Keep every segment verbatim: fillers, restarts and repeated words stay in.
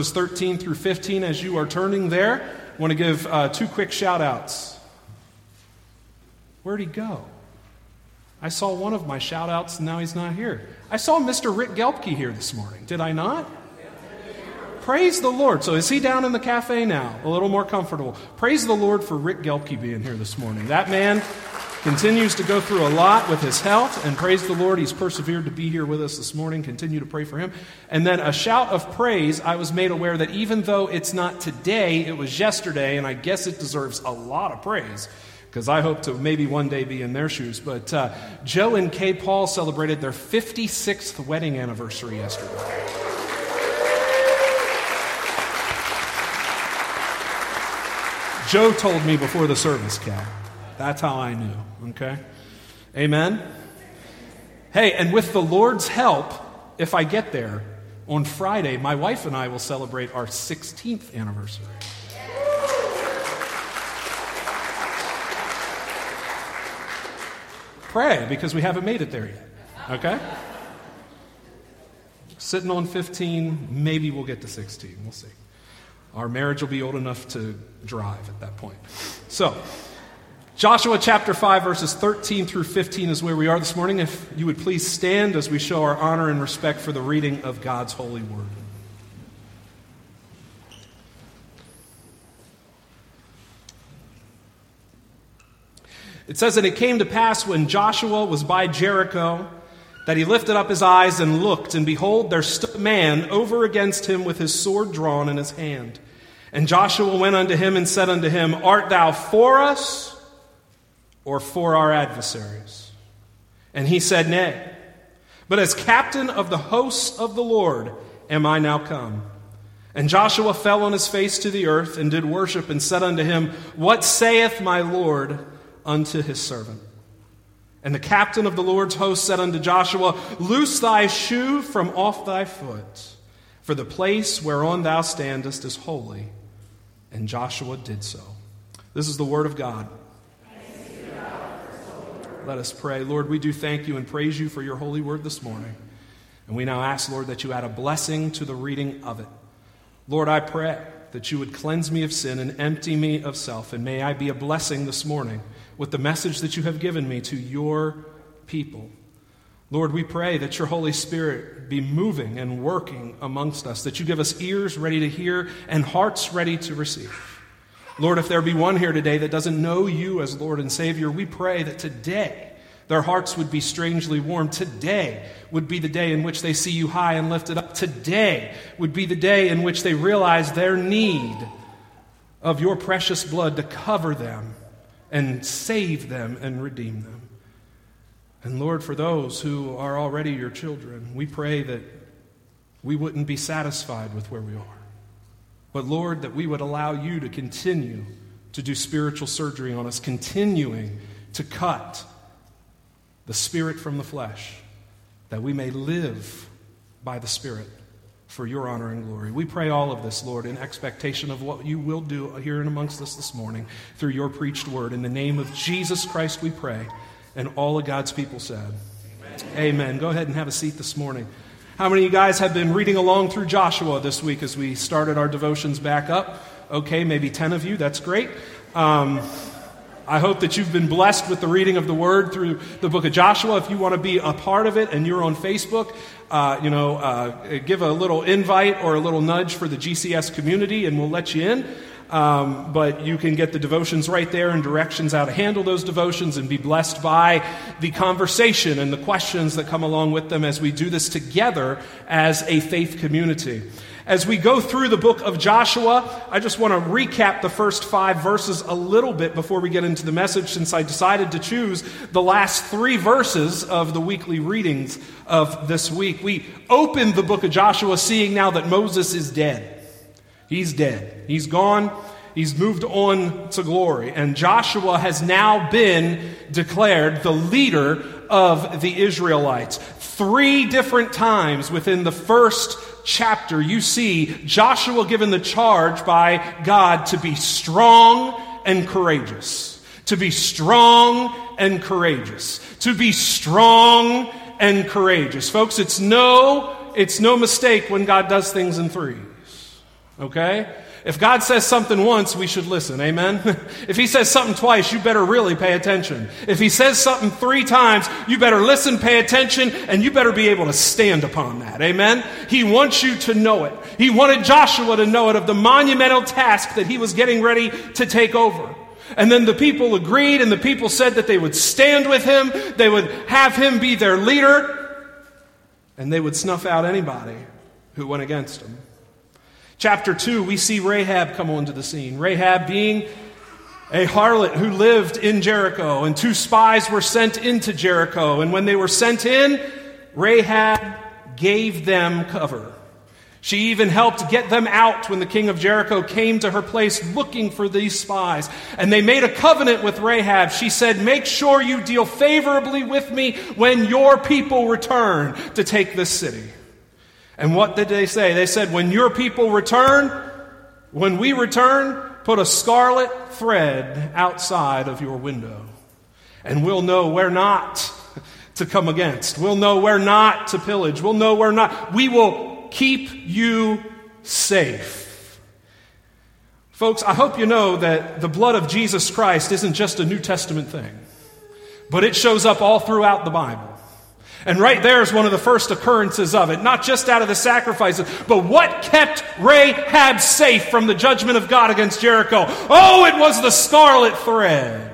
thirteen through fifteen. As you are turning there, I want to give uh, two quick shout-outs. Where'd he go? I saw one of my shout-outs, and now he's not here. I saw Mister Rick Gelbke here this morning. Did I not? Praise the Lord. So is he down in the cafe now? A little more comfortable. Praise the Lord for Rick Gelbke being here this morning. That man continues to go through a lot with his health, and praise the Lord, he's persevered to be here with us this morning. Continue to pray for him. And then a shout of praise. I was made aware that even though it's not today, it was yesterday, and I guess it deserves a lot of praise, because I hope to maybe one day be in their shoes. But uh, Joe and Kay Paul celebrated their fifty-sixth wedding anniversary yesterday. Joe told me before the service, Kat. That's how I knew, okay? Amen? Hey, and with the Lord's help, if I get there, on Friday, my wife and I will celebrate our sixteenth anniversary. Pray, because we haven't made it there yet, okay? Sitting on fifteen, maybe we'll get to sixteen. We'll see. Our marriage will be old enough to drive at that point. So, Joshua chapter five, verses thirteen through fifteen is where we are this morning. If you would please stand as we show our honor and respect for the reading of God's holy word. It says, "And it came to pass when Joshua was by Jericho, that he lifted up his eyes and looked, and behold, there stood a man over against him with his sword drawn in his hand. And Joshua went unto him and said unto him, Art thou for us, or for our adversaries? And he said, Nay. But as captain of the hosts of the Lord am I now come. And Joshua fell on his face to the earth, and did worship, and said unto him, What saith my Lord unto his servant? And the captain of the Lord's host said unto Joshua, Loose thy shoe from off thy foot, for the place whereon thou standest is holy. And Joshua did so." This is the word of God. Let us pray. Lord, we do thank you and praise you for your holy word this morning. And we now ask, Lord, that you add a blessing to the reading of it. Lord, I pray that you would cleanse me of sin and empty me of self. And may I be a blessing this morning with the message that you have given me to your people. Lord, we pray that your Holy Spirit be moving and working amongst us, that you give us ears ready to hear and hearts ready to receive. Lord, if there be one here today that doesn't know you as Lord and Savior, we pray that today their hearts would be strangely warmed. Today would be the day in which they see you high and lifted up. Today would be the day in which they realize their need of your precious blood to cover them and save them and redeem them. And Lord, for those who are already your children, we pray that we wouldn't be satisfied with where we are. But Lord, that we would allow you to continue to do spiritual surgery on us, continuing to cut the spirit from the flesh, that we may live by the Spirit for your honor and glory. We pray all of this, Lord, in expectation of what you will do here and amongst us this morning through your preached word. In the name of Jesus Christ we pray. And all of God's people said, Amen. Amen. Go ahead and have a seat this morning. How many of you guys have been reading along through Joshua this week as we started our devotions back up? Okay, maybe ten of you. That's great. Um, I hope that you've been blessed with the reading of the Word through the book of Joshua. If you want to be a part of it and you're on Facebook, uh, you know, uh, give a little invite or a little nudge for the G C S community and we'll let you in. Um, but you can get the devotions right there and directions how to handle those devotions and be blessed by the conversation and the questions that come along with them as we do this together as a faith community. As we go through the book of Joshua, I just want to recap the first five verses a little bit before we get into the message, since I decided to choose the last three verses of the weekly readings of this week. We opened the book of Joshua seeing now that Moses is dead. He's dead. He's gone. He's moved on to glory. And Joshua has now been declared the leader of the Israelites. Three different times within the first chapter, you see Joshua given the charge by God to be strong and courageous. To be strong and courageous. To be strong and courageous. Folks, it's no, it's no mistake when God does things in threes. okay? If God says something once, we should listen, amen? If he says something twice, you better really pay attention. If he says something three times, you better listen, pay attention, and you better be able to stand upon that, amen? He wants you to know it. He wanted Joshua to know it of the monumental task that he was getting ready to take over. And then the people agreed, and the people said that they would stand with him, they would have him be their leader, and they would snuff out anybody who went against him. Chapter two, we see Rahab come onto the scene. Rahab being a harlot who lived in Jericho, and two spies were sent into Jericho. And when they were sent in, Rahab gave them cover. She even helped get them out when the king of Jericho came to her place looking for these spies. And they made a covenant with Rahab. She said, make sure you deal favorably with me when your people return to take this city. And what did they say? They said, when your people return, when we return, put a scarlet thread outside of your window. And we'll know where not to come against. We'll know where not to pillage. We'll know where not. We will keep you safe. Folks, I hope you know that the blood of Jesus Christ isn't just a New Testament thing, but it shows up all throughout the Bible. And right there is one of the first occurrences of it, not just out of the sacrifices, but what kept Rahab safe from the judgment of God against Jericho? Oh, it was the scarlet thread.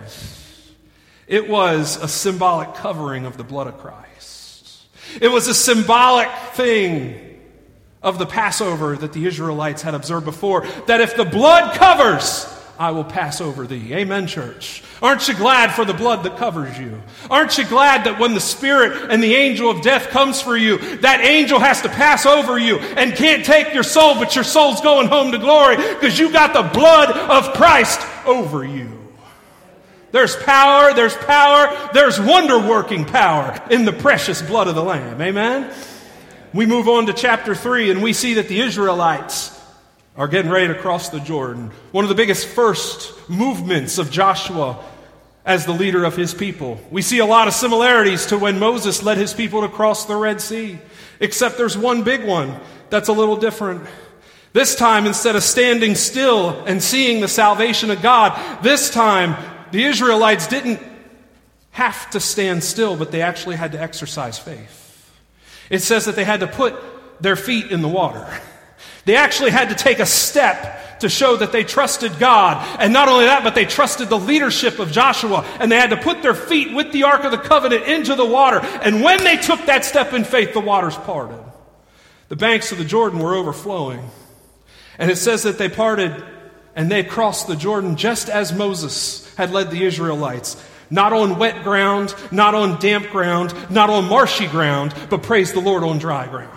It was a symbolic covering of the blood of Christ. It was a symbolic thing of the Passover that the Israelites had observed before, that if the blood covers, I will pass over thee. Amen, church. Aren't you glad for the blood that covers you? Aren't you glad that when the Spirit and the angel of death comes for you, that angel has to pass over you and can't take your soul, but your soul's going home to glory because you got the blood of Christ over you. There's power, there's power, there's wonder-working power in the precious blood of the Lamb. Amen? We move on to chapter three, and we see that the Israelites are getting ready to cross the Jordan. One of the biggest first movements of Joshua as the leader of his people. We see a lot of similarities to when Moses led his people to cross the Red Sea, except there's one big one that's a little different. This time, instead of standing still and seeing the salvation of God, this time the Israelites didn't have to stand still, but they actually had to exercise faith. It says that they had to put their feet in the water. They actually had to take a step to show that they trusted God. And not only that, but they trusted the leadership of Joshua. And they had to put their feet with the Ark of the Covenant into the water. And when they took that step in faith, the waters parted. The banks of the Jordan were overflowing. And it says that they parted and they crossed the Jordan just as Moses had led the Israelites. Not on wet ground, not on damp ground, not on marshy ground, but praise the Lord, on dry ground.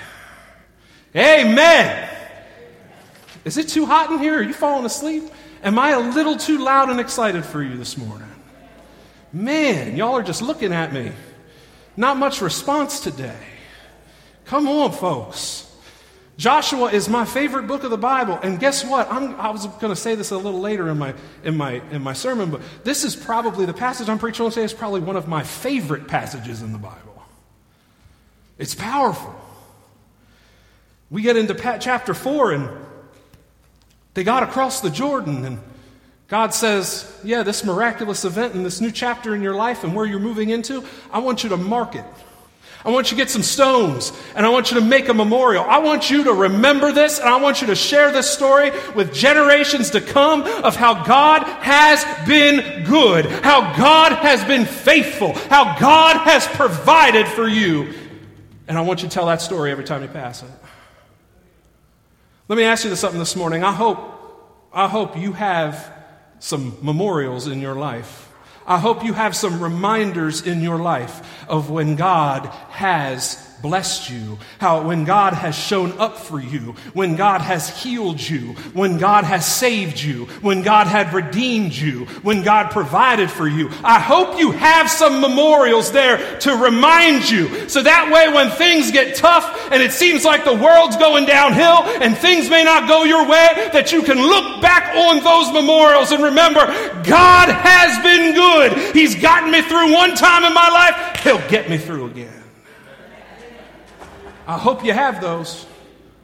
Amen. Is it too hot in here? Are you falling asleep? Am I a little too loud and excited for you this morning? Man, y'all are just looking at me. Not much response today. Come on, folks. Joshua is my favorite book of the Bible, and guess what? I'm, I was going to say this a little later in my in my in my sermon, but this is probably the passage I'm preaching on today is probably one of my favorite passages in the Bible. It's powerful. We get into chapter four, and they got across the Jordan, and God says, yeah, this miraculous event and this new chapter in your life and where you're moving into, I want you to mark it. I want you to get some stones, and I want you to make a memorial. I want you to remember this, and I want you to share this story with generations to come of how God has been good, how God has been faithful, how God has provided for you. And I want you to tell that story every time you pass it. Let me ask you something this morning. I hope, I hope you have some memorials in your life. I hope you have some reminders in your life of when God has blessed you, how when God has shown up for you, when God has healed you, when God has saved you, when God had redeemed you, when God provided for you. I hope you have some memorials there to remind you, so that way when things get tough and it seems like the world's going downhill and things may not go your way, that you can look back on those memorials and remember, God has been good. He's gotten me through one time in my life. He'll get me through again. I hope you have those.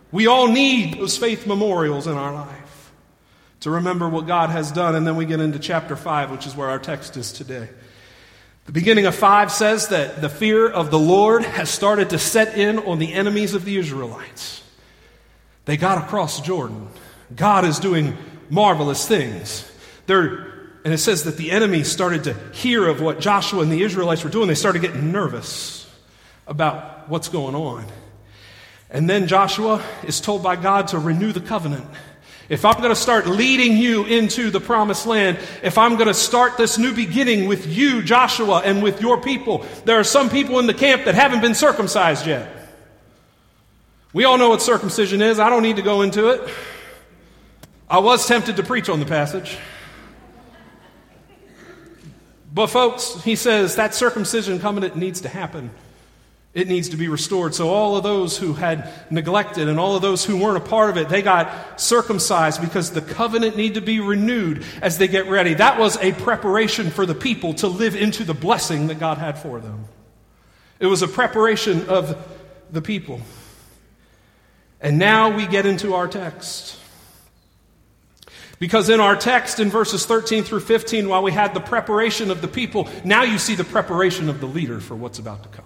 We all need those faith memorials in our life to remember what God has done. And then we get into chapter five, which is where our text is today. The beginning of five says that the fear of the Lord has started to set in on the enemies of the Israelites. They got across Jordan. God is doing marvelous things. They're, and it says that the enemy started to hear of what Joshua and the Israelites were doing. They started getting nervous about what's going on. And then Joshua is told by God to renew the covenant. If I'm going to start leading you into the promised land, if I'm going to start this new beginning with you, Joshua, and with your people, there are some people in the camp that haven't been circumcised yet. We all know what circumcision is. I don't need to go into it. I was tempted to preach on the passage. But folks, he says that circumcision covenant needs to happen. It needs to be restored. So all of those who had neglected and all of those who weren't a part of it, they got circumcised because the covenant needed to be renewed as they get ready. That was a preparation for the people to live into the blessing that God had for them. It was a preparation of the people. And now we get into our text. Because in our text, in verses thirteen through fifteen, while we had the preparation of the people, now you see the preparation of the leader for what's about to come.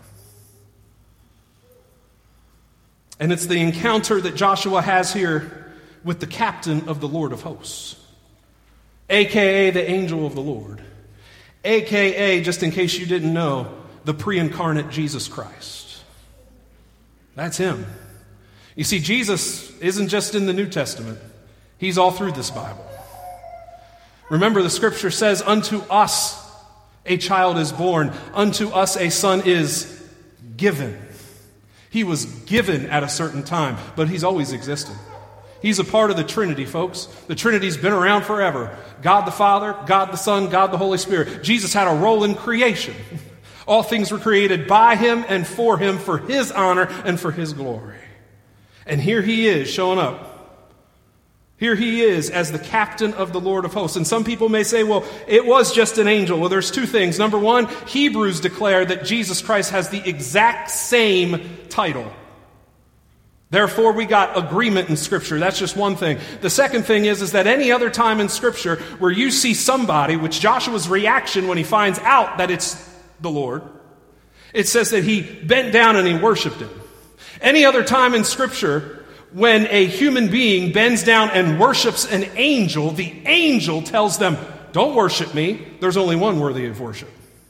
And it's the encounter that Joshua has here with the captain of the Lord of hosts, a k a the angel of the Lord, a k a, just in case you didn't know, the pre-incarnate Jesus Christ. That's him. You see, Jesus isn't just in the New Testament. He's all through this Bible. Remember, the scripture says, unto us a child is born, unto us a son is given. He was given at a certain time, but he's always existed. He's a part of the Trinity, folks. The Trinity's been around forever. God the Father, God the Son, God the Holy Spirit. Jesus had a role in creation. All things were created by him and for him, for his honor and for his glory. And here he is showing up. Here he is as the captain of the Lord of hosts. And some people may say, well, it was just an angel. Well, there's two things. Number one, Hebrews declare that Jesus Christ has the exact same title. Therefore, we got agreement in Scripture. That's just one thing. The second thing is, is that any other time in Scripture where you see somebody, which Joshua's reaction when he finds out that it's the Lord, it says that he bent down and he worshiped him. Any other time in Scripture, when a human being bends down and worships an angel, the angel tells them, don't worship me. There's only one worthy of worship.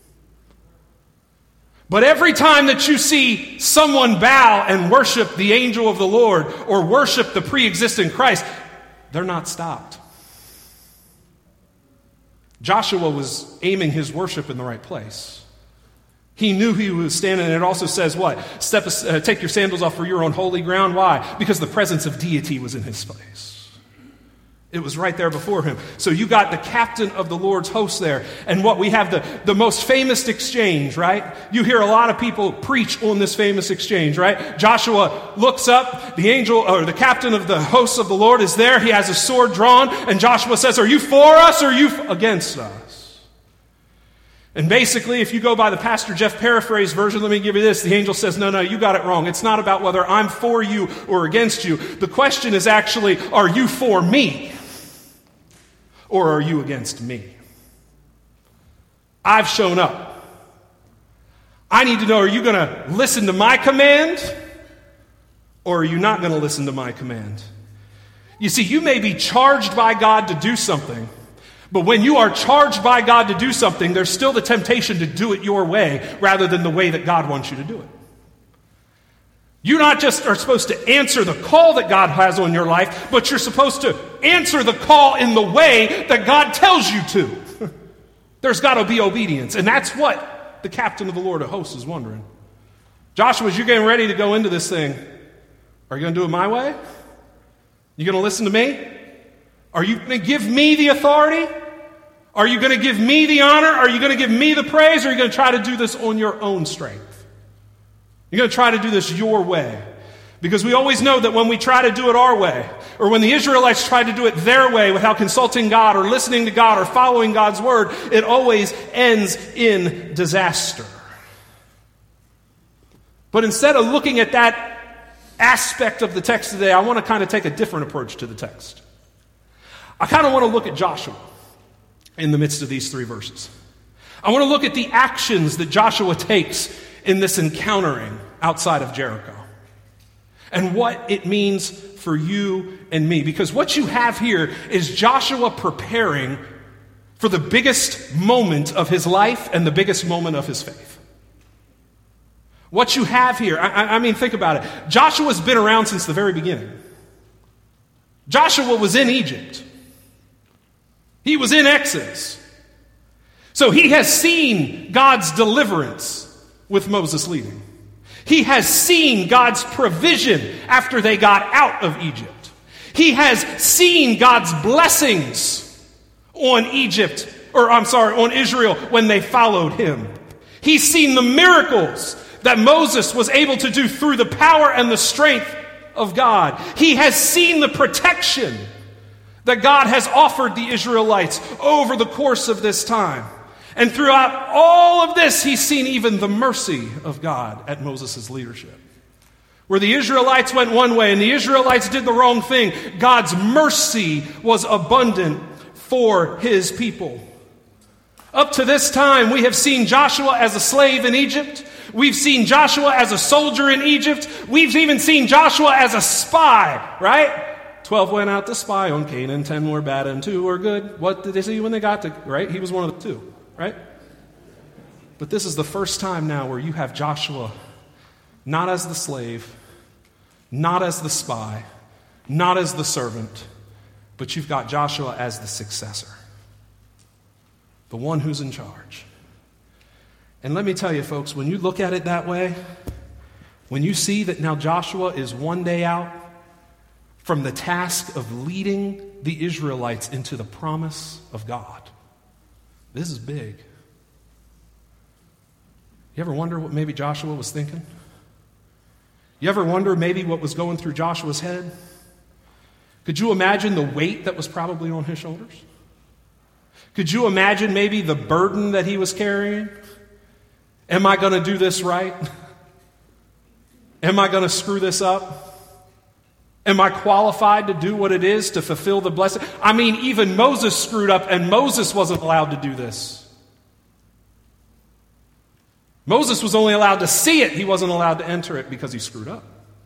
But every time that you see someone bow and worship the angel of the Lord or worship the pre-existent Christ, they're not stopped. Joshua was aiming his worship in the right place. He knew he was standing, and it also says what? Step, uh, take your sandals off for your own holy ground. Why? Because the presence of deity was in his place. It was right there before him. So you got the captain of the Lord's host there. And what we have, the, the most famous exchange, right? You hear a lot of people preach on this famous exchange, right? Joshua looks up, the angel, or the captain of the hosts of the Lord is there. He has a sword drawn, and Joshua says, are you for us or are you f- against us? And basically, if you go by the Pastor Jeff paraphrase version, let me give you this. The angel says, no, no, you got it wrong. It's not about whether I'm for you or against you. The question is actually, are you for me or are you against me? I've shown up. I need to know, are you going to listen to my command or are you not going to listen to my command? You see, you may be charged by God to do something, but when you are charged by God to do something, there's still the temptation to do it your way rather than the way that God wants you to do it. You not just are supposed to answer the call that God has on your life, but you're supposed to answer the call in the way that God tells you to. There's got to be obedience. And that's what the captain of the Lord of hosts is wondering. Joshua, as you're getting ready to go into this thing, are you going to do it my way? You going to listen to me? Are you going to give me the authority? Are you going to give me the honor? Are you going to give me the praise? Or are you going to try to do this on your own strength? You're going to try to do this your way. Because we always know that when we try to do it our way, or when the Israelites tried to do it their way without consulting God or listening to God or following God's word, it always ends in disaster. But instead of looking at that aspect of the text today, I want to kind of take a different approach to the text. I kind of want to look at Joshua in the midst of these three verses. I want to look at the actions that Joshua takes in this encountering outside of Jericho and what it means for you and me. Because what you have here is Joshua preparing for the biggest moment of his life and the biggest moment of his faith. What you have here, I, I mean, think about it. Joshua's been around since the very beginning. Joshua was in Egypt. He was in Exodus. So he has seen God's deliverance with Moses leading. He has seen God's provision after they got out of Egypt. He has seen God's blessings on Egypt, or I'm sorry, on Israel when they followed him. He's seen the miracles that Moses was able to do through the power and the strength of God. He has seen the protection that God has offered the Israelites over the course of this time. And throughout all of this, he's seen even the mercy of God at Moses' leadership. Where the Israelites went one way and the Israelites did the wrong thing, God's mercy was abundant for his people. Up to this time, we have seen Joshua as a slave in Egypt. We've seen Joshua as a soldier in Egypt. We've even seen Joshua as a spy, right? Twelve went out to spy on Canaan, ten were bad and two were good. What did they see when they got to, right? He was one of the two, right? But this is the first time now where you have Joshua not as the slave, not as the spy, not as the servant, but you've got Joshua as the successor, the one who's in charge. And let me tell you, folks, when you look at it that way, when you see that now Joshua is one day out from the task of leading the Israelites into the promise of God, this is big. You ever wonder what maybe Joshua was thinking? You ever wonder maybe what was going through Joshua's head? Could you imagine the weight that was probably on his shoulders? Could you imagine maybe the burden that he was carrying? Am I going to do this right? Am I going to screw this up? Am I qualified to do what it is to fulfill the blessing? I mean, even Moses screwed up and Moses wasn't allowed to do this. Moses was only allowed to see it. He wasn't allowed to enter it because he screwed up.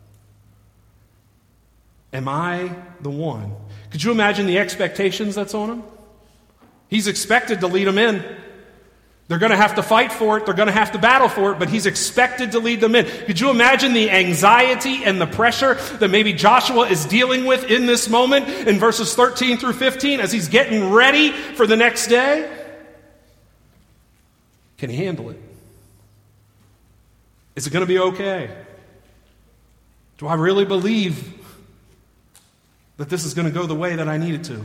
Am I the one? Could you imagine the expectations that's on him? He's expected to lead them in. They're going to have to fight for it. They're going to have to battle for it, but he's expected to lead them in. Could you imagine the anxiety and the pressure that maybe Joshua is dealing with in this moment in verses thirteen through fifteen as he's getting ready for the next day? Can he handle it? Is it going to be okay? Do I really believe that this is going to go the way that I need it to?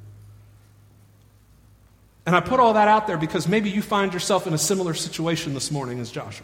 And I put all that out there because maybe you find yourself in a similar situation this morning as Joshua.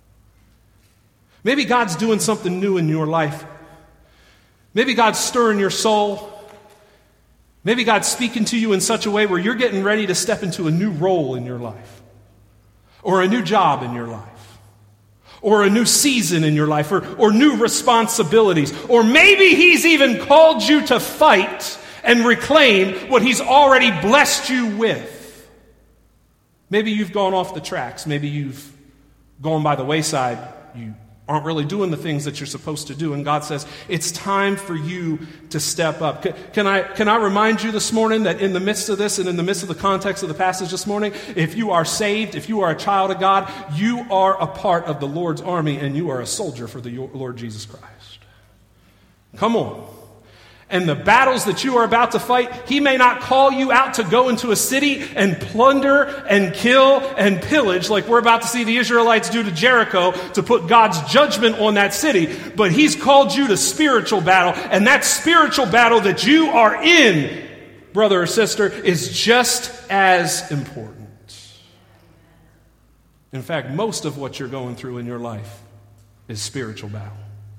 Maybe God's doing something new in your life. Maybe God's stirring your soul. Maybe God's speaking to you in such a way where you're getting ready to step into a new role in your life, or a new job in your life, or a new season in your life, or, or new responsibilities. Or maybe he's even called you to fight and reclaim what he's already blessed you with. Maybe you've gone off the tracks. Maybe you've gone by the wayside. You aren't really doing the things that you're supposed to do. And God says, it's time for you to step up. Can, can I, can I remind you this morning that in the midst of this and in the midst of the context of the passage this morning, if you are saved, if you are a child of God, you are a part of the Lord's army and you are a soldier for the Lord Jesus Christ. Come on. And the battles that you are about to fight, he may not call you out to go into a city and plunder and kill and pillage like we're about to see the Israelites do to Jericho to put God's judgment on that city. But he's called you to spiritual battle. And that spiritual battle that you are in, brother or sister, is just as important. In fact, most of what you're going through in your life is spiritual battle.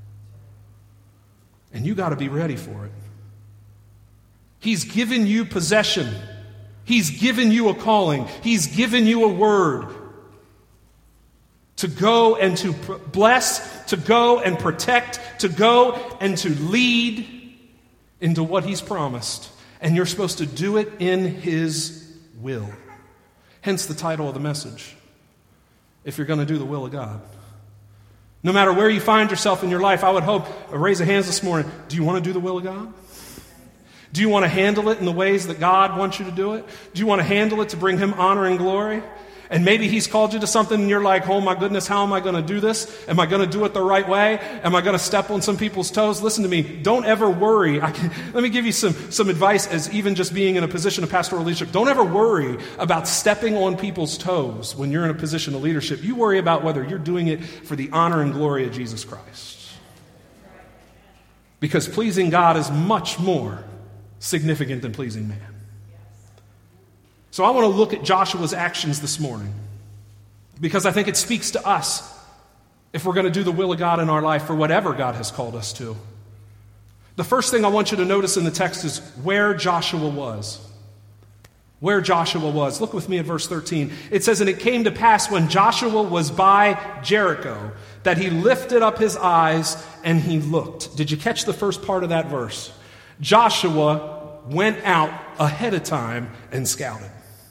And you got to be ready for it. He's given you possession. He's given you a calling. He's given you a word to go and to bless to go and protect, to go and to lead into what he's promised. And you're supposed to do it in his will. Hence the title of the message, if you're going to do the will of God. No matter where you find yourself in your life, I would hope, raise of hands this morning, do you want to do the will of God? Do you want to handle it in the ways that God wants you to do it? Do you want to handle it to bring him honor and glory? And maybe he's called you to something and you're like, oh my goodness, how am I going to do this? Am I going to do it the right way? Am I going to step on some people's toes? Listen to me, don't ever worry. I can, let me give you some, some advice as even just being in a position of pastoral leadership. Don't ever worry about stepping on people's toes when you're in a position of leadership. You worry about whether you're doing it for the honor and glory of Jesus Christ. Because pleasing God is much more significant than pleasing man. So I want to look at Joshua's actions this morning because I think it speaks to us if we're going to do the will of God in our life for whatever God has called us to. The first thing I want you to notice in the text is where Joshua was. Where Joshua was. Look with me at verse thirteen. It says, and it came to pass when Joshua was by Jericho that he lifted up his eyes and he looked. Did you catch the first part of that verse? Joshua went out ahead of time and scouted.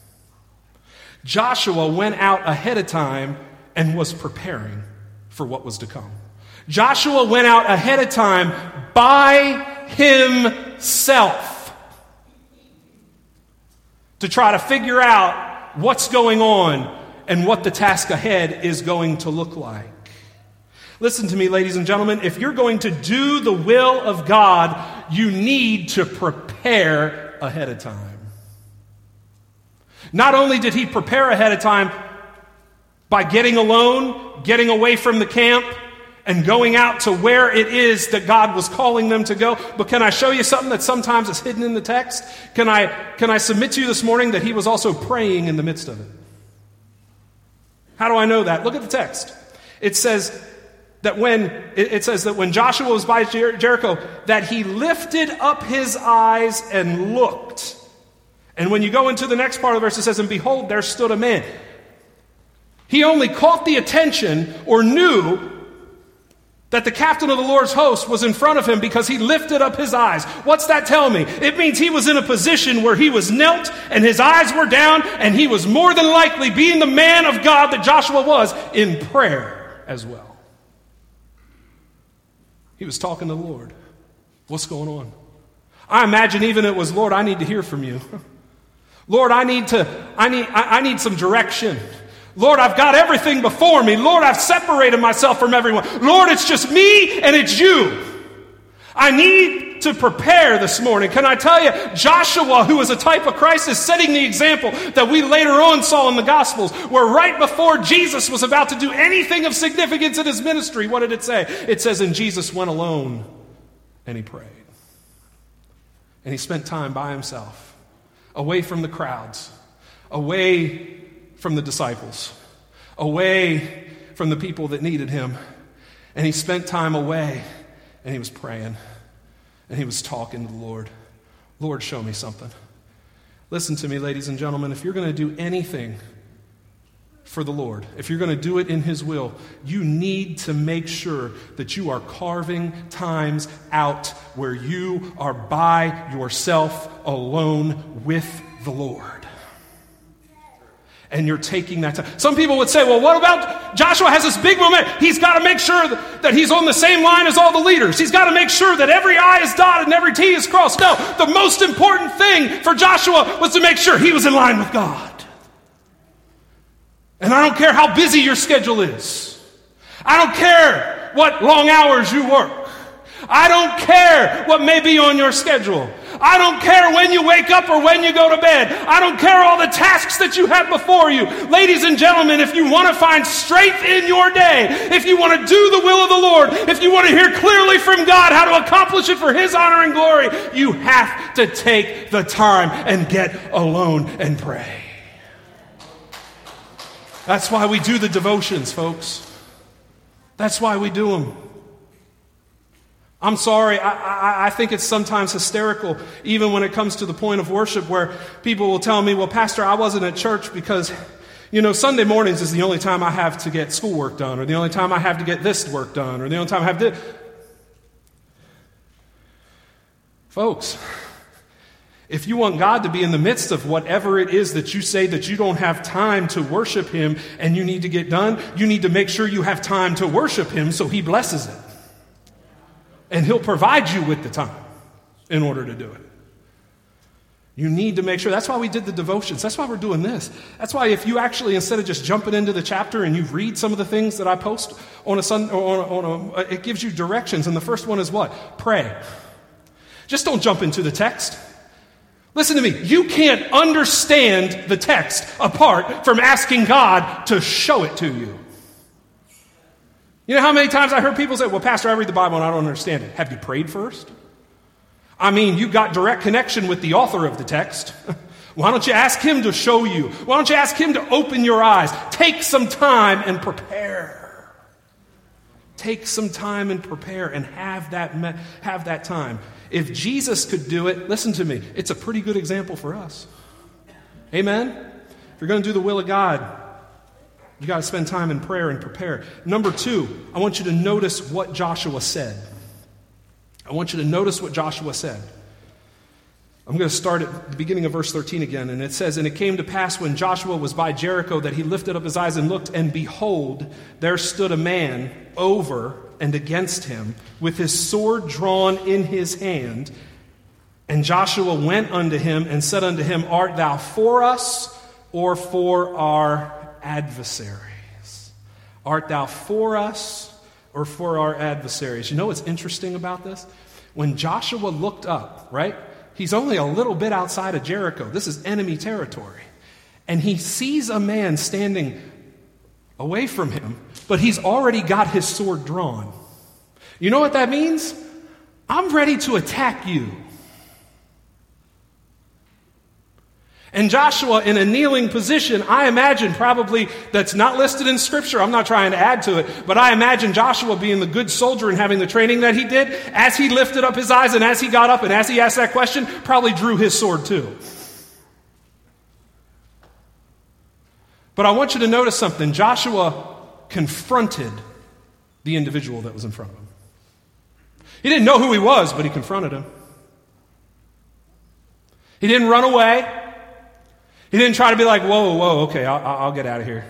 Joshua went out ahead of time and was preparing for what was to come. Joshua went out ahead of time by himself to try to figure out what's going on and what the task ahead is going to look like. Listen to me, ladies and gentlemen. If you're going to do the will of God, you need to prepare ahead of time. Not only did he prepare ahead of time by getting alone, getting away from the camp, and going out to where it is that God was calling them to go, but can I show you something that sometimes is hidden in the text? Can I, can I submit to you this morning that he was also praying in the midst of it? How do I know that? Look at the text. It says that when it says that when Joshua was by Jer- Jericho, that he lifted up his eyes and looked. And when you go into the next part of the verse, it says, and behold, there stood a man. He only caught the attention or knew that the captain of the Lord's host was in front of him because he lifted up his eyes. What's that tell me? It means he was in a position where he was knelt and his eyes were down, and he was more than likely, being the man of God that Joshua was, in prayer as well. He was talking to the Lord. What's going on? I imagine even it was, Lord, I need to hear from you. Lord, I need to, I need, I, I need some direction. Lord, I've got everything before me. Lord, I've separated myself from everyone. Lord, it's just me and it's you. I need to prepare this morning. Can I tell you, Joshua, who is a type of Christ, is setting the example that we later on saw in the Gospels, where right before Jesus was about to do anything of significance in his ministry, what did it say? It says, and Jesus went alone and he prayed. And he spent time by himself, away from the crowds, away from the disciples, away from the people that needed him. And he spent time away, and he was praying, and he was talking to the Lord. Lord, show me something. Listen to me, ladies and gentlemen. If you're going to do anything for the Lord, if you're going to do it in his will, you need to make sure that you are carving times out where you are by yourself alone with the Lord. And you're taking that time. Some people would say, well, what about Joshua has this big moment? He's got to make sure that, that he's on the same line as all the leaders. He's got to make sure that every I is dotted and every T is crossed. No, the most important thing for Joshua was to make sure he was in line with God. And I don't care how busy your schedule is. I don't care what long hours you work. I don't care what may be on your schedule. I don't care when you wake up or when you go to bed. I don't care all the tasks that you have before you. Ladies and gentlemen, if you want to find strength in your day, if you want to do the will of the Lord, if you want to hear clearly from God how to accomplish it for his honor and glory, you have to take the time and get alone and pray. That's why we do the devotions, folks. That's why we do them. I'm sorry, I, I, I think it's sometimes hysterical, even when it comes to the point of worship, where people will tell me, well, Pastor, I wasn't at church because, You know, Sunday mornings is the only time I have to get schoolwork done, or the only time I have to get this work done, or the only time I have to... Folks, if you want God to be in the midst of whatever it is that you say that you don't have time to worship Him and you need to get done, you need to make sure you have time to worship Him so He blesses it. And He'll provide you with the time in order to do it. You need to make sure. That's why we did the devotions. That's why we're doing this. That's why if you actually, instead of just jumping into the chapter and you read some of the things that I post on a Sunday, on a, on a, it gives you directions. And the first one is what? Pray. Just don't jump into the text. Listen to me. You can't understand the text apart from asking God to show it to you. You know how many times I heard people say, well, Pastor, I read the Bible and I don't understand it. Have you prayed first? I mean, you got direct connection with the author of the text. Why don't you ask him to show you? Why don't you ask him to open your eyes? Take some time and prepare. Take some time and prepare and have that, me- have that time. If Jesus could do it, listen to me, it's a pretty good example for us. Amen? If you're going to do the will of God, you got to spend time in prayer and prepare. Number two, I want you to notice what Joshua said. I want you to notice what Joshua said. I'm going to start at the beginning of verse thirteen again, and it says, "And it came to pass when Joshua was by Jericho that he lifted up his eyes and looked, and behold, there stood a man over and against him, with his sword drawn in his hand. And Joshua went unto him and said unto him, Art thou for us or for our adversaries? Art thou for us or for our adversaries?" You know what's interesting about this? When Joshua looked up, right? He's only a little bit outside of Jericho. This is enemy territory. And he sees a man standing away from him, but he's already got his sword drawn. You know what that means? I'm ready to attack you. And Joshua, in a kneeling position, I imagine probably, that's not listed in Scripture, I'm not trying to add to it, but I imagine Joshua being the good soldier and having the training that he did, as he lifted up his eyes and as he got up and as he asked that question, probably drew his sword too. But I want you to notice something. Joshua confronted the individual that was in front of him. He didn't know who he was, but he confronted him. He didn't run away. He didn't try to be like, whoa, whoa, okay, I'll, I'll get out of here.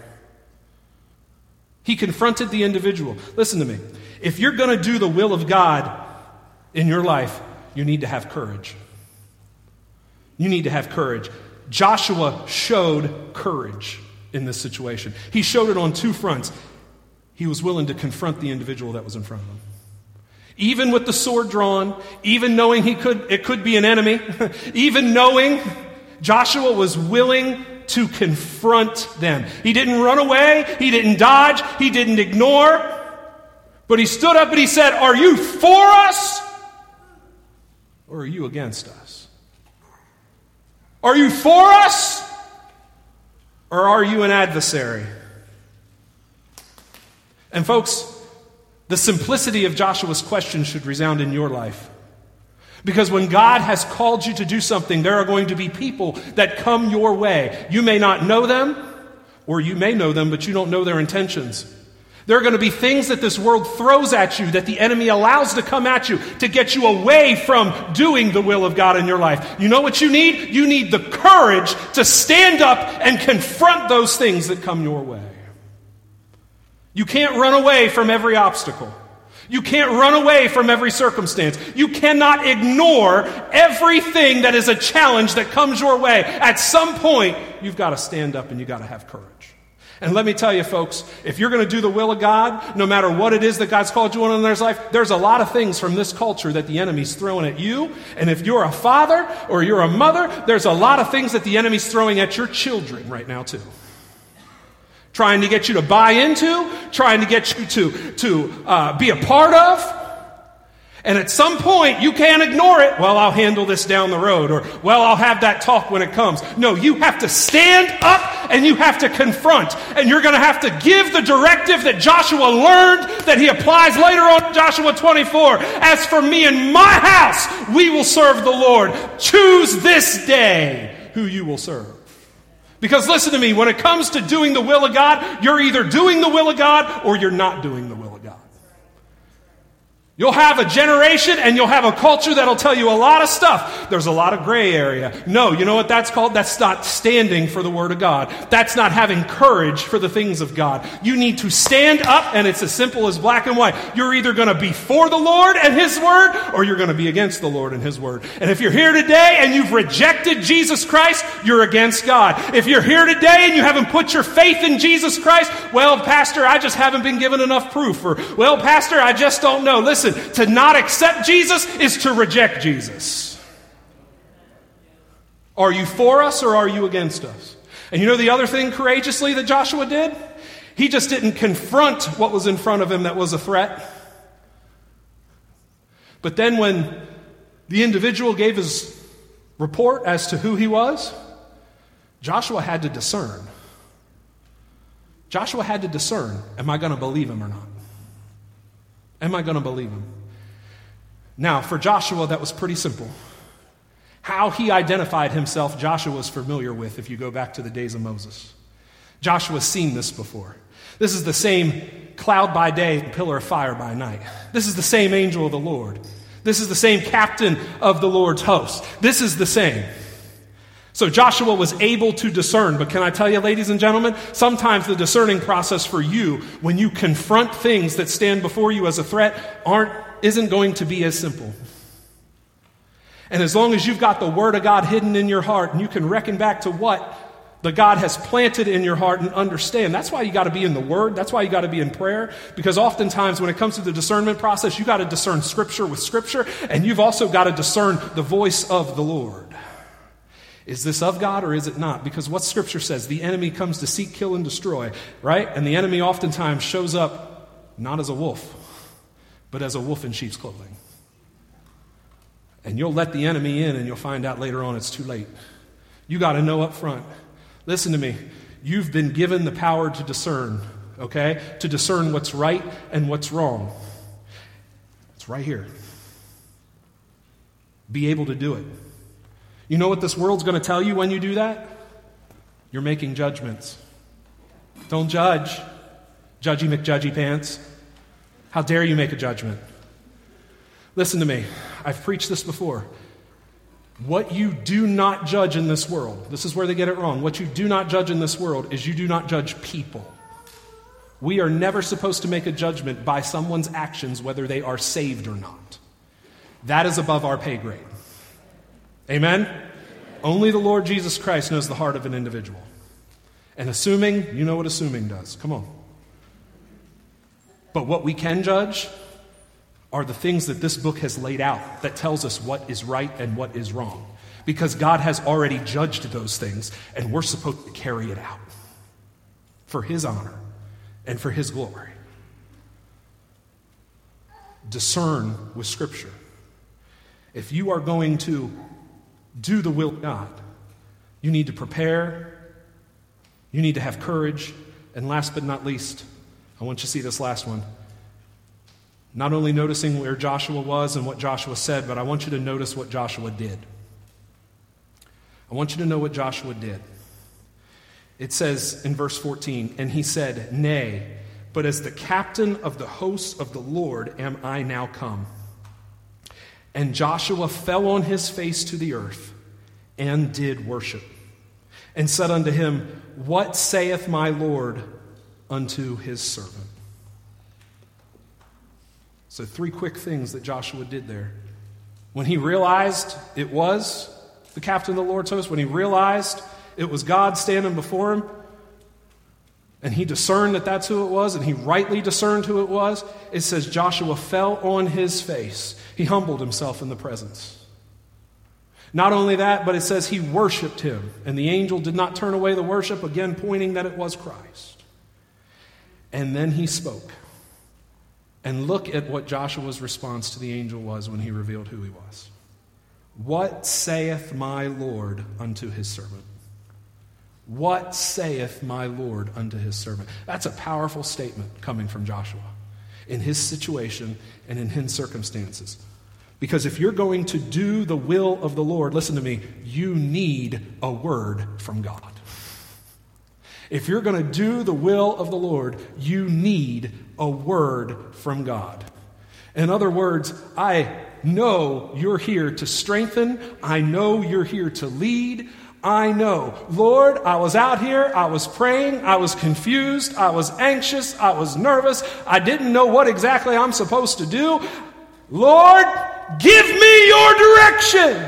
He confronted the individual. Listen to me. If you're going to do the will of God in your life, you need to have courage. You need to have courage. Joshua showed courage in this situation. He showed it on two fronts. He was willing to confront the individual that was in front of him. Even with the sword drawn, even knowing he could, it could be an enemy, even knowing Joshua was willing to confront them. He didn't run away. He didn't dodge. He didn't ignore. But he stood up and he said, Are you for us or are you against us? Are you for us or are you an adversary? And folks, the simplicity of Joshua's question should resound in your life. Because when God has called you to do something, there are going to be people that come your way. You may not know them, or you may know them, but you don't know their intentions. There are going to be things that this world throws at you, that the enemy allows to come at you, to get you away from doing the will of God in your life. You know what you need? You need the courage to stand up and confront those things that come your way. You can't run away from every obstacle. You can't run away from every circumstance. You cannot ignore everything that is a challenge that comes your way. At some point, you've got to stand up and you've got to have courage. And let me tell you, folks, if you're going to do the will of God, no matter what it is that God's called you on in their life, there's a lot of things from this culture that the enemy's throwing at you. And if you're a father or you're a mother, there's a lot of things that the enemy's throwing at your children right now, too. Trying to get you to buy into, trying to get you to, to uh, be a part of. And at some point, you can't ignore it. Well, I'll handle this down the road. Or, well, I'll have that talk when it comes. No, you have to stand up and you have to confront. And you're going to have to give the directive that Joshua learned, that he applies later on in Joshua twenty-four. As for me and my house, we will serve the Lord. Choose this day who you will serve. Because listen to me, when it comes to doing the will of God, you're either doing the will of God or you're not doing the will of God. You'll have a generation and you'll have a culture that'll tell you a lot of stuff. There's a lot of gray area. No, you know what that's called? That's not standing for the Word of God. That's not having courage for the things of God. You need to stand up, and it's as simple as black and white. You're either going to be for the Lord and His Word, or you're going to be against the Lord and His Word. And if you're here today and you've rejected Jesus Christ, you're against God. If you're here today and you haven't put your faith in Jesus Christ, well, Pastor, I just haven't been given enough proof. Or, well, Pastor, I just don't know. Listen. To not accept Jesus is to reject Jesus. Are you for us or are you against us? And you know the other thing courageously that Joshua did? He just didn't confront what was in front of him that was a threat. But then when the individual gave his report as to who he was, Joshua had to discern. Joshua had to discern, am I going to believe him or not? Am I going to believe him? Now, for Joshua, that was pretty simple. How he identified himself, Joshua was familiar with if you go back to the days of Moses. Joshua's seen this before. This is the same cloud by day, pillar of fire by night. This is the same angel of the Lord. This is the same captain of the Lord's host. This is the same. So Joshua was able to discern, but can I tell you, ladies and gentlemen, sometimes the discerning process for you, when you confront things that stand before you as a threat, aren't isn't going to be as simple. And as long as you've got the Word of God hidden in your heart, and you can reckon back to what the God has planted in your heart and understand, that's why you got to be in the Word. That's why you got to be in prayer. Because oftentimes when it comes to the discernment process, you got to discern Scripture with Scripture, and you've also got to discern the voice of the Lord. Is this of God or is it not? Because what Scripture says, the enemy comes to seek, kill, and destroy, right? And the enemy oftentimes shows up not as a wolf, but as a wolf in sheep's clothing. And you'll let the enemy in and you'll find out later on it's too late. You got to know up front. Listen to me. You've been given the power to discern, okay? To discern what's right and what's wrong. It's right here. Be able to do it. You know what this world's going to tell you when you do that? You're making judgments. Don't judge. Judgy McJudgy pants. How dare you make a judgment? Listen to me. I've preached this before. What you do not judge in this world, this is where they get it wrong. What you do not judge in this world is you do not judge people. We are never supposed to make a judgment by someone's actions, whether they are saved or not. That is above our pay grade. Amen? Only the Lord Jesus Christ knows the heart of an individual. And assuming, you know what assuming does. Come on. But what we can judge are the things that this book has laid out that tells us what is right and what is wrong. Because God has already judged those things, and we're supposed to carry it out for His honor and for His glory. Discern with Scripture. If you are going to do the will of God, you need to prepare, you need to have courage, and last but not least, I want you to see this last one. Not only noticing where Joshua was and what Joshua said, but I want you to notice what Joshua did. I want you to know what Joshua did. It says in verse fourteen, and he said, "Nay, but as the captain of the hosts of the Lord am I now come." And Joshua fell on his face to the earth and did worship, and said unto him, "What saith my Lord unto his servant?" So three quick things that Joshua did there. When he realized it was the captain of the Lord's host, when he realized it was God standing before him, and he discerned that that's who it was, and he rightly discerned who it was, it says Joshua fell on his face. He humbled himself in the presence. Not only that, but it says he worshiped him, and the angel did not turn away the worship, again pointing that it was Christ. And then he spoke. And look at what Joshua's response to the angel was when he revealed who he was. "What saith my Lord unto his servant?" What saith my Lord unto his servant? That's a powerful statement coming from Joshua in his situation and in his circumstances. Because if you're going to do the will of the Lord, listen to me, you need a word from God. If you're going to do the will of the Lord, you need a word from God. In other words, I know you're here to strengthen. I know you're here to lead. I know, Lord, I was out here, I was praying, I was confused, I was anxious, I was nervous, I didn't know what exactly I'm supposed to do. Lord, give me your direction.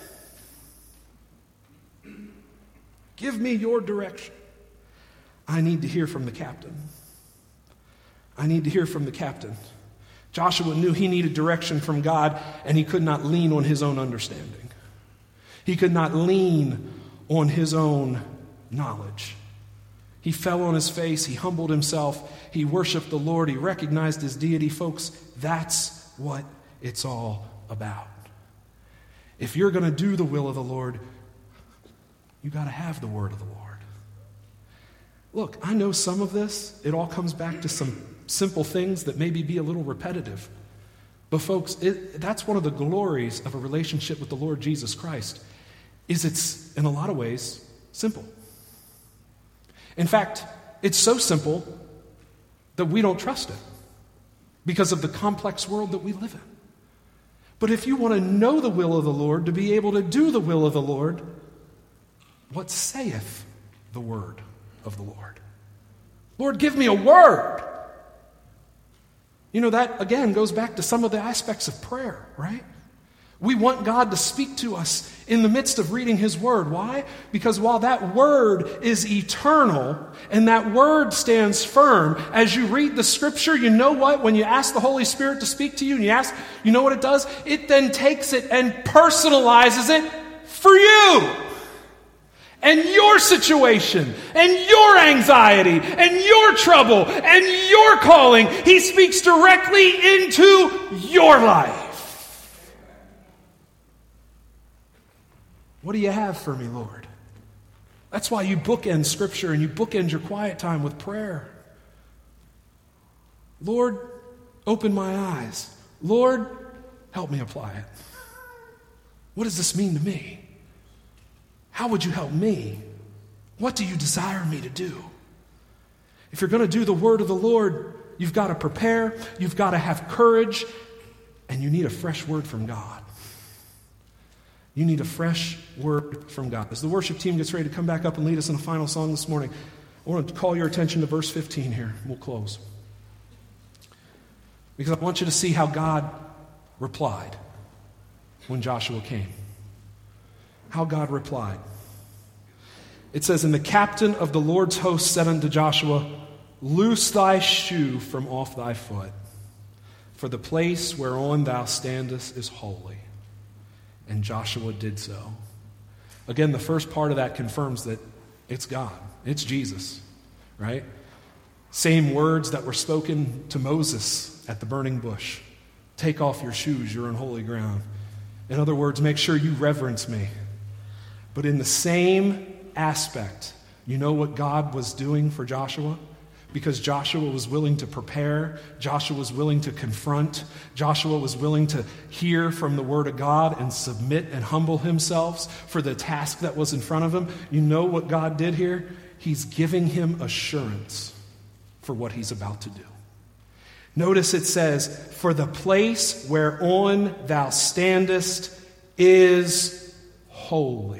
Give me your direction. I need to hear from the captain. I need to hear from the captain. Joshua knew he needed direction from God, and he could not lean on his own understanding. He could not lean on his own knowledge. He fell on his face. He humbled himself. He worshiped the Lord. He recognized his deity. Folks, that's what it's all about. If you're going to do the will of the Lord, you got to have the word of the Lord. Look, I know some of this, it all comes back to some simple things that maybe be a little repetitive. But folks, it, that's one of the glories of a relationship with the Lord Jesus Christ, is it's, in a lot of ways, simple. In fact, it's so simple that we don't trust it because of the complex world that we live in. But if you want to know the will of the Lord, to be able to do the will of the Lord, what saith the word of the Lord? Lord, give me a word. You know, that, again, goes back to some of the aspects of prayer, right? We want God to speak to us in the midst of reading his word. Why? Because while that word is eternal and that word stands firm, as you read the scripture, you know what? When you ask the Holy Spirit to speak to you and you ask, you know what it does? It then takes it and personalizes it for you. And your situation, and your anxiety, and your trouble, and your calling. He speaks directly into your life. What do you have for me, Lord? That's why you bookend Scripture and you bookend your quiet time with prayer. Lord, open my eyes. Lord, help me apply it. What does this mean to me? How would you help me? What do you desire me to do? If you're going to do the word of the Lord, you've got to prepare, you've got to have courage, and you need a fresh word from God. You need a fresh word from God. As the worship team gets ready to come back up and lead us in a final song this morning, I want to call your attention to verse fifteen here. We'll close. Because I want you to see how God replied when Joshua came. How God replied. It says, "And the captain of the Lord's host said unto Joshua, Loose thy shoe from off thy foot, for the place whereon thou standest is holy. And Joshua did so." Again, the first part of that confirms that it's God. It's Jesus, right? Same words that were spoken to Moses at the burning bush. Take off your shoes, you're on holy ground. In other words, make sure you reverence me. But in the same aspect, you know what God was doing for Joshua? Because Joshua was willing to prepare, Joshua was willing to confront, Joshua was willing to hear from the word of God and submit and humble himself for the task that was in front of him. You know what God did here? He's giving him assurance for what he's about to do. Notice it says, "For the place whereon thou standest is holy."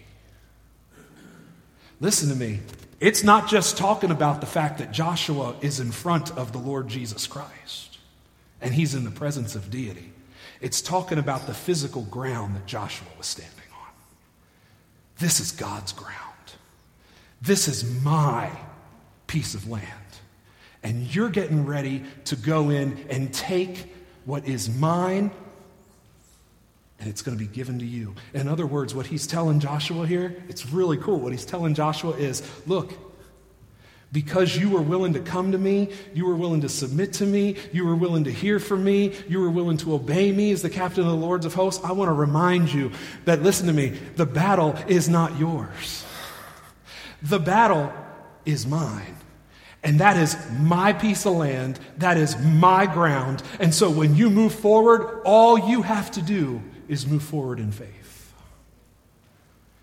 Listen to me. It's not just talking about the fact that Joshua is in front of the Lord Jesus Christ and he's in the presence of deity. It's talking about the physical ground that Joshua was standing on. This is God's ground. This is my piece of land. And you're getting ready to go in and take what is mine, and it's going to be given to you. In other words, what he's telling Joshua here, it's really cool. What he's telling Joshua is, look, because you were willing to come to me, you were willing to submit to me, you were willing to hear from me, you were willing to obey me as the captain of the Lords of hosts, I want to remind you that, listen to me, the battle is not yours. The battle is mine. And that is my piece of land. That is my ground. And so when you move forward, all you have to do is move forward in faith.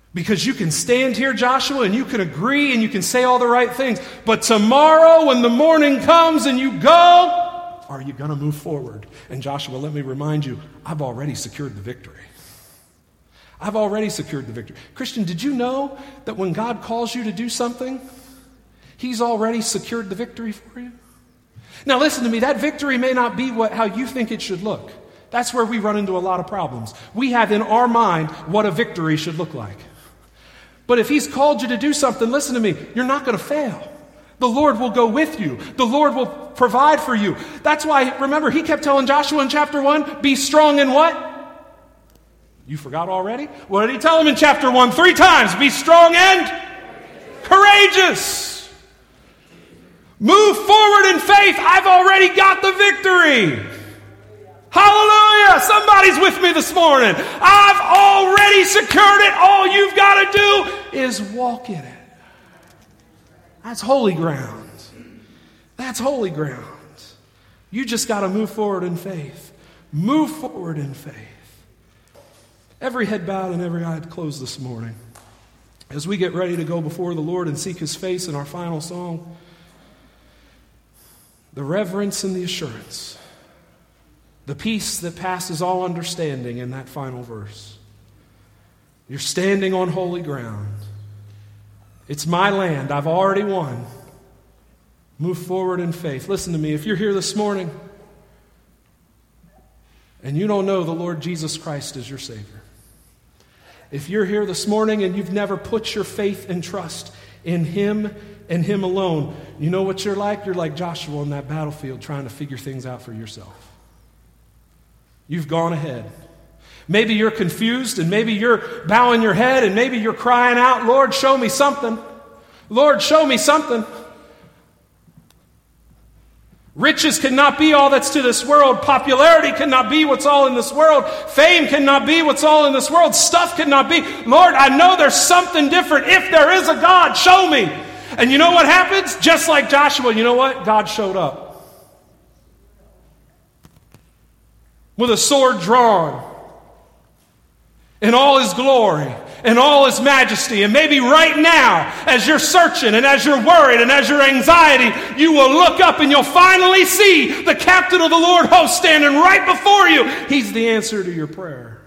Because you can stand here, Joshua, and you can agree and you can say all the right things. But tomorrow when the morning comes and you go, are you going to move forward? And Joshua, let me remind you, I've already secured the victory. I've already secured the victory. Christian, did you know that when God calls you to do something, He's already secured the victory for you? Now listen to me, that victory may not be what how you think it should look. That's where we run into a lot of problems. We have in our mind what a victory should look like. But if He's called you to do something, listen to me, you're not going to fail. The Lord will go with you. The Lord will provide for you. That's why, remember, He kept telling Joshua in chapter one, be strong in what? You forgot already? What did He tell him in chapter one? Three times. Be strong and courageous. Move forward in faith. I've already got the victory. Hallelujah. Somebody's with me this morning. I've already secured it. All you've got to do is walk in it. That's holy ground. That's holy ground. You just got to move forward in faith. Move forward in faith. Every head bowed and every eye closed this morning. As we get ready to go before the Lord and seek His face in our final song, the reverence and the assurance, the peace that passes all understanding in that final verse. You're standing on holy ground. It's my land. I've already won. Move forward in faith. Listen to me. If you're here this morning and you don't know the Lord Jesus Christ as your Savior, if you're here this morning and you've never put your faith and trust in Him and Him alone, you know what you're like? You're like Joshua on that battlefield trying to figure things out for yourself. You've gone ahead. Maybe you're confused and maybe you're bowing your head and maybe you're crying out, Lord, show me something. Lord, show me something. Riches cannot be all that's to this world. Popularity cannot be what's all in this world. Fame cannot be what's all in this world. Stuff cannot be. Lord, I know there's something different. If there is a God, show me. And you know what happens? Just like Joshua, you know what? God showed up. With a sword drawn. In all His glory. In all His majesty. And maybe right now, as you're searching and as you're worried and as you're anxiety, you will look up and you'll finally see the captain of the Lord host standing right before you. He's the answer to your prayer.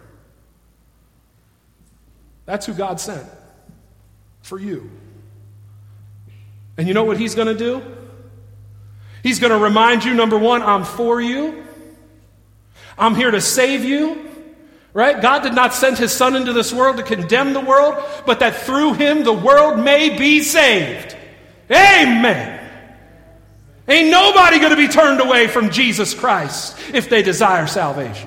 That's who God sent for you. And you know what He's going to do? He's going to remind you, number one, I'm for you. I'm here to save you. Right? God did not send His Son into this world to condemn the world, but that through Him the world may be saved. Amen. Ain't nobody going to be turned away from Jesus Christ if they desire salvation.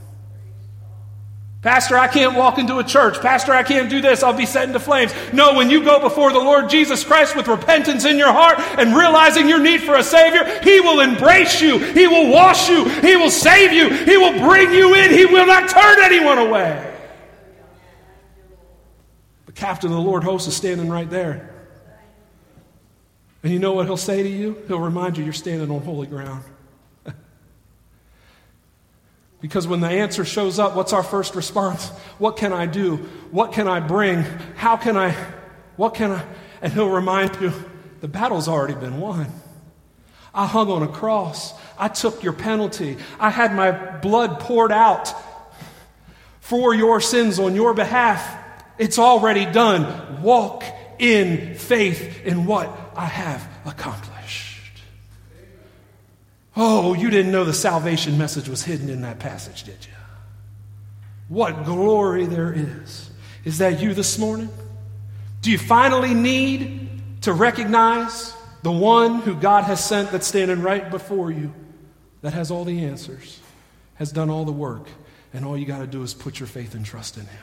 Pastor, I can't walk into a church. Pastor, I can't do this. I'll be set into flames. No, when you go before the Lord Jesus Christ with repentance in your heart and realizing your need for a Savior, He will embrace you. He will wash you. He will save you. He will bring you in. He will not turn anyone away. The captain of the Lord host is standing right there. And you know what He'll say to you? He'll remind you you're standing on holy ground. Because when the answer shows up, what's our first response? What can I do? What can I bring? How can I, what can I? And He'll remind you, the battle's already been won. I hung on a cross. I took your penalty. I had my blood poured out for your sins on your behalf. It's already done. Walk in faith in what I have accomplished. Oh, you didn't know the salvation message was hidden in that passage, did you? What glory there is. Is that you this morning? Do you finally need to recognize the one who God has sent that's standing right before you, that has all the answers, has done all the work, and all you got to do is put your faith and trust in Him?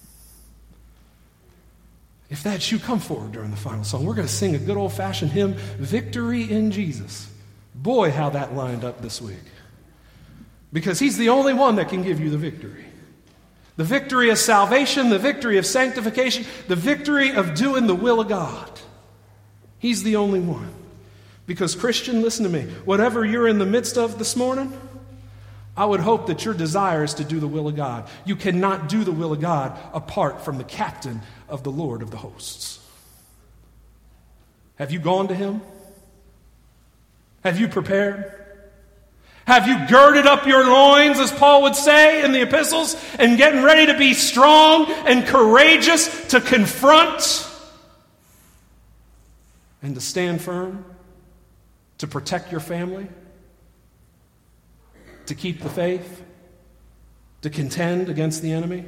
If that's you, come forward during the final song. We're going to sing a good old-fashioned hymn, Victory in Jesus. Boy, how that lined up this week. Because He's the only one that can give you the victory. The victory of salvation, the victory of sanctification, the victory of doing the will of God. He's the only one. Because Christian, listen to me, whatever you're in the midst of this morning, I would hope that your desire is to do the will of God. You cannot do the will of God apart from the captain of the Lord of the hosts. Have you gone to him? Have you prepared? Have you girded up your loins, as Paul would say in the epistles, and getting ready to be strong and courageous to confront and to stand firm, to protect your family, to keep the faith, to contend against the enemy?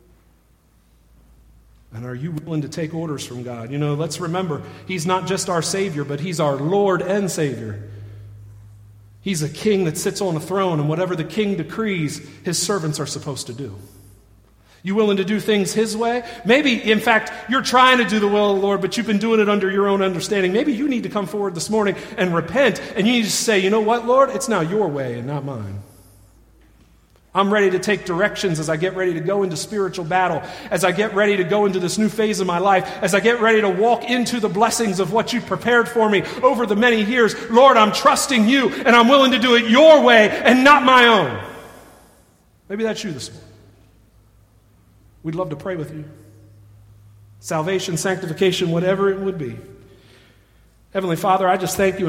And are you willing to take orders from God? You know, let's remember, he's not just our Savior, but he's our Lord and Savior. He's a king that sits on a throne, and whatever the king decrees, his servants are supposed to do. You willing to do things his way? Maybe, in fact, you're trying to do the will of the Lord, but you've been doing it under your own understanding. Maybe you need to come forward this morning and repent, and you need to say, you know what, Lord? It's now your way and not mine. I'm ready to take directions as I get ready to go into spiritual battle, as I get ready to go into this new phase of my life, as I get ready to walk into the blessings of what you've prepared for me over the many years. Lord, I'm trusting you, and I'm willing to do it your way and not my own. Maybe that's you this morning. We'd love to pray with you. Salvation, sanctification, whatever it would be. Heavenly Father, I just thank you.